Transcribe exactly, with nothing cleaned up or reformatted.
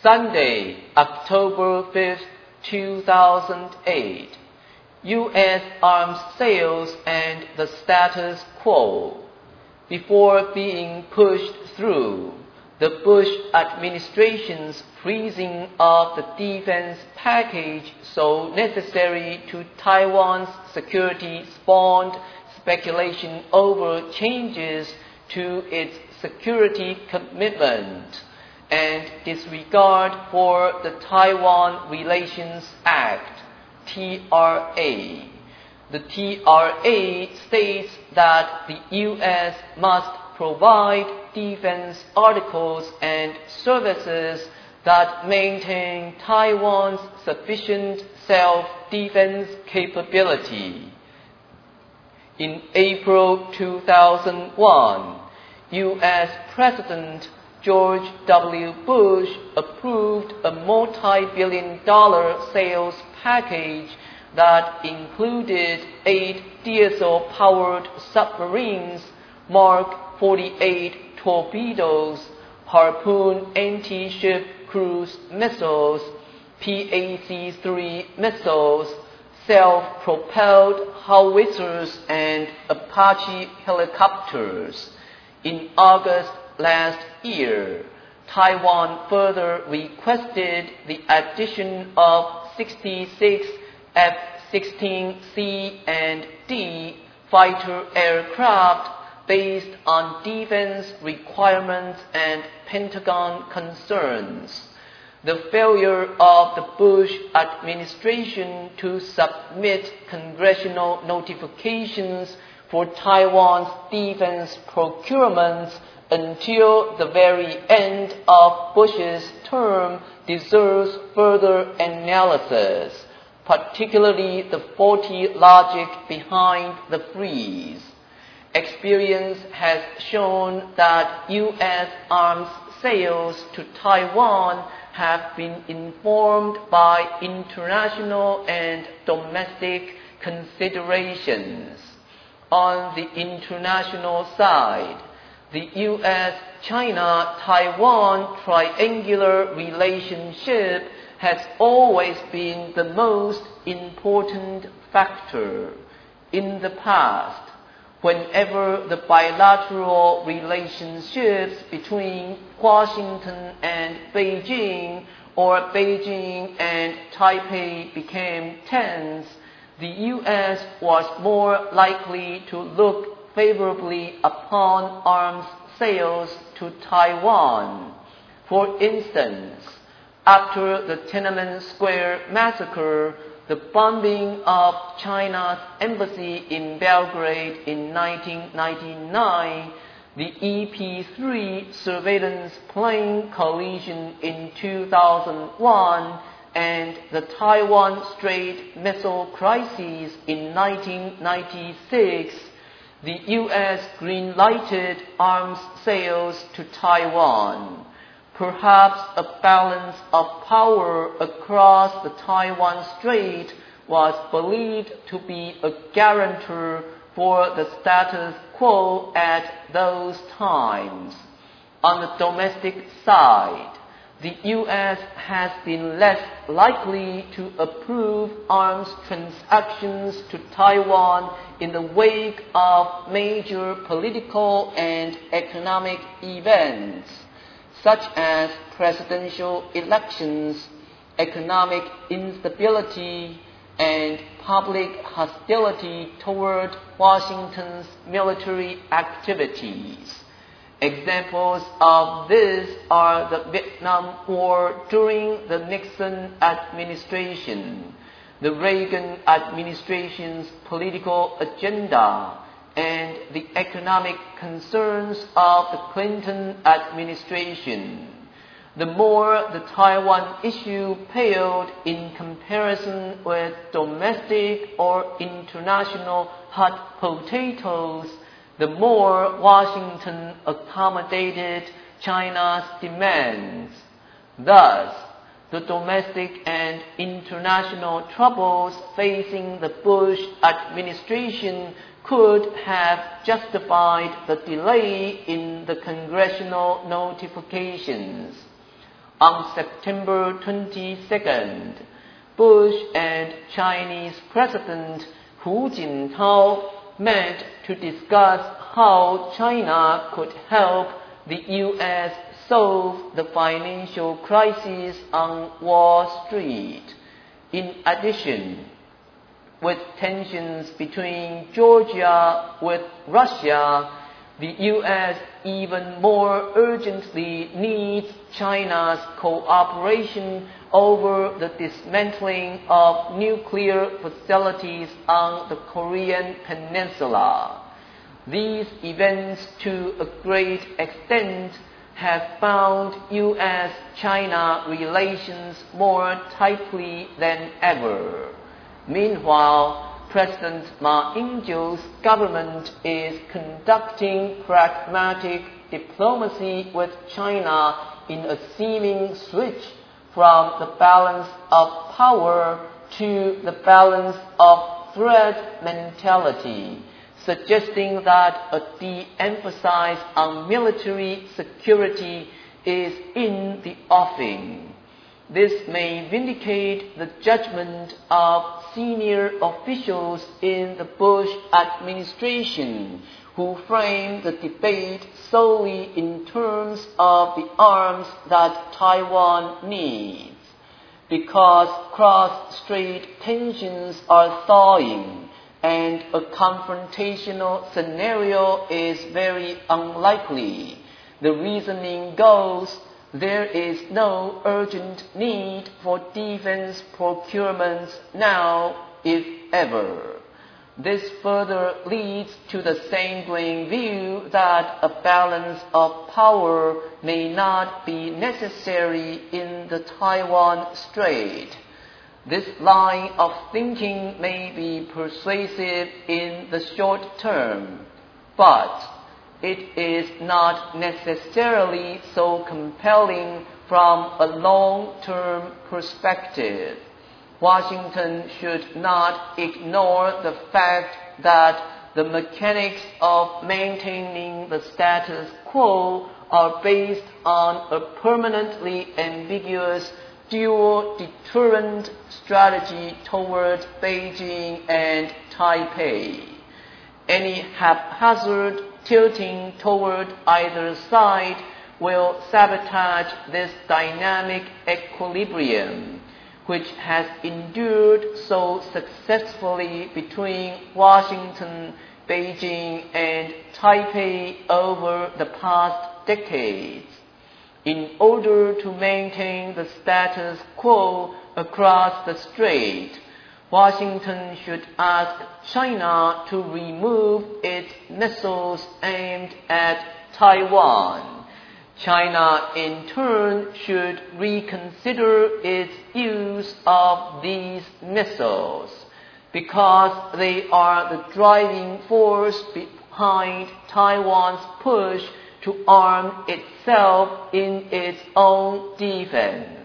Sunday, October fifth, two thousand eight. U S arms sales and the status quo. Before being pushed through, the Bush administration's freezing of the defense package so necessary to Taiwan's security spawned speculation over changes to its security commitment and disregard for the Taiwan Relations Act, T R A. The T R A states that the U S must provide defense articles and services that maintain Taiwan's sufficient self-defense capability. In April two thousand one, U S President George W. Bush approved a multi-billion dollar sales package that included eight diesel-powered submarines, Mark forty-eight torpedoes, Harpoon anti-ship cruise missiles, P A C three missiles, self-propelled howitzers, and Apache helicopters. In August last year, Taiwan further requested the addition of sixty-six F sixteen C and D fighter aircraft based on defense requirements and Pentagon concerns. The failure of the Bush administration to submit congressional notifications for Taiwan's defense procurements until the very end of Bush's term deserves further analysis, particularly the faulty logic behind the freeze. Experience has shown that U S arms sales to Taiwan have been informed by international and domestic considerations. On the international side, the U S China Taiwan triangular relationship has always been the most important factor. In the past, whenever the bilateral relationships between Washington and Beijing or Beijing and Taipei became tense, the U S was more likely to look favorably upon arms sales to Taiwan. For instance, after the Tiananmen Square massacre, the bombing of China's embassy in Belgrade in nineteen ninety-nine, the E P three surveillance plane collision in two thousand one, and the Taiwan Strait missile crisis in nineteen ninety-six, the U S green-lighted arms sales to Taiwan. Perhaps a balance of power across the Taiwan Strait was believed to be a guarantor for the status quo at those times. On the domestic side, the U S has been less likely to approve arms transactions to Taiwan in the wake of major political and economic events, such as presidential elections, economic instability, and public hostility toward Washington's military activities. Examples of this are the Vietnam War during the Nixon administration, the Reagan administration's political agenda, and the economic concerns of the Clinton administration. The more the Taiwan issue paled in comparison with domestic or international hot potatoes, the more Washington accommodated China's demands. Thus, the domestic and international troubles facing the Bush administration could have justified the delay in the congressional notifications. on September twenty-second, Bush and Chinese President Hu Jintao met to discuss how China could help the U S solve the financial crisis on Wall Street. In addition, with tensions between Georgia with Russia, the U S even more urgently needs China's cooperation over the dismantling of nuclear facilities on the Korean Peninsula. These events, to a great extent, have bound U S China relations more tightly than ever. Meanwhile, President Ma Ying-jeou's government is conducting pragmatic diplomacy with China in a seeming switch from the balance of power to the balance of threat mentality, suggesting that a de-emphasis on military security is in the offing. This may vindicate the judgment of senior officials in the Bush administration, who framed the debate solely in terms of the arms that Taiwan needs. Because cross-strait tensions are thawing and a confrontational scenario is very unlikely, the reasoning goes, there is no urgent need for defense procurements now, if ever. This further leads to the sanguine view that a balance of power may not be necessary in the Taiwan Strait. This line of thinking may be persuasive in the short term, but it is not necessarily so compelling from a long-term perspective. Washington should not ignore the fact that the mechanics of maintaining the status quo are based on a permanently ambiguous dual deterrent strategy toward Beijing and Taipei. Any haphazard tilting toward either side will sabotage this dynamic equilibrium, which has endured so successfully between Washington, Beijing, and Taipei over the past decades. In order to maintain the status quo across the strait, Washington should ask China to remove its missiles aimed at Taiwan. China, in turn, should reconsider its use of these missiles, because they are the driving force behind Taiwan's push to arm itself in its own defense.